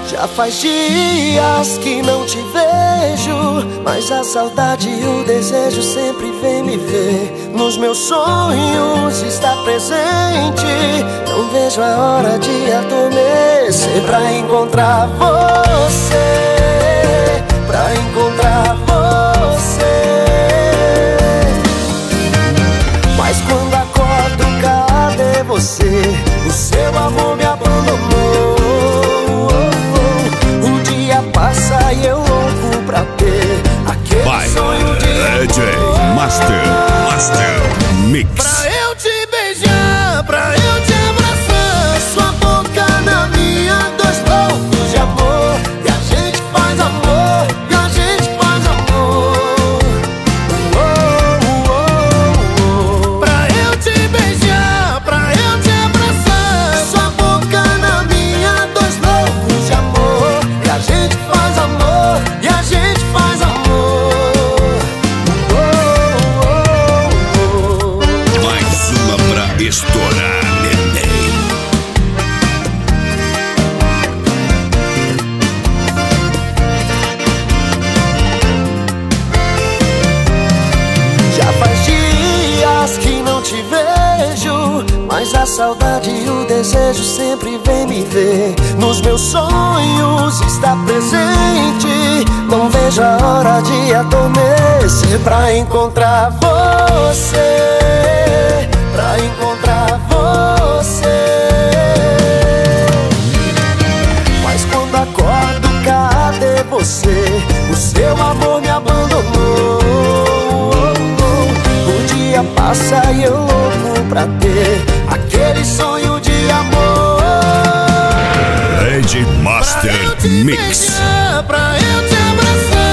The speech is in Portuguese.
Já faz dias que não te vejo, mas a saudade e o desejo sempre vem me ver. Nos meus sonhos está presente, não vejo a hora de adormecer pra encontrar você, pra encontrar você. Mas quando acordo, cadê você? O seu amor me abandonou. O dia passa e eu louco pra ter aquele sonho de DJ Master Mix. Pra eu te beijar, pra eu te abraçar, sua boca na minha, dois loucos de amor. E a gente faz amor, e a gente faz amor. Pra eu te beijar, pra eu te abraçar, sua boca na minha, dois loucos de amor. E a gente faz amor, e a gente faz amor. Mais uma pra estourar, neném. Já faz dias que não te vejo, mas a saudade e o desejo sempre vem me ver. Nos meus sonhos está presente, não vejo a hora de adormecer pra encontrar você, pra encontrar você. Mas quando acordo, cadê você? O seu amor me abandonou. O dia passa e eu louco pra ter aquele sonho de amor. DJ Master Pra eu te Mix. beijar, pra eu te abraçar,